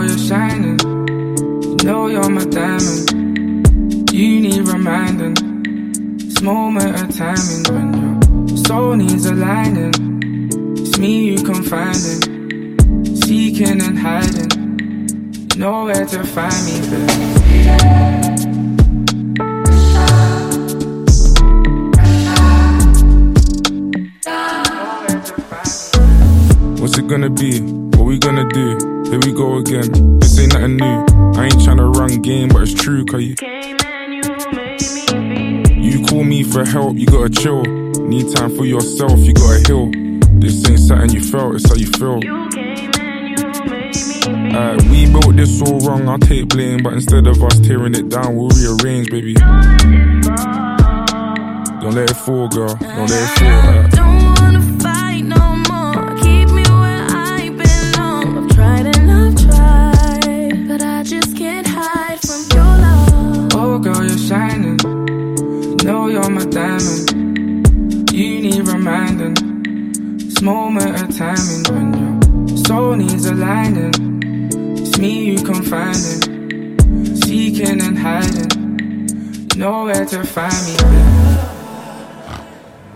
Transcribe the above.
you're shining. You know you're my diamond. You need reminding. This moment of timing when your soul needs aligning. It's me you confiding, seeking and hiding. You know where to find me, baby. What's it gonna be? What we gonna do? Here we go again. This ain't nothing new. I ain't tryna run game, but it's true, cause you call me for help, you gotta chill. Need time for yourself, you gotta heal. This ain't something you felt, it's how you feel. We built this all wrong, I'll take blame. But instead of us tearing it down, we'll rearrange, baby. Don't let it fall, girl. Don't let it fall. Don't wanna fight no more. Keep me where I belong. I've tried and I've tried, but I just can't hide from your love. Oh girl, you're shining. You know you're my diamond. You need reminding. This moment of timing when your soul needs aligning. It's me you confiding, seeking and hiding. You know where to find me, baby.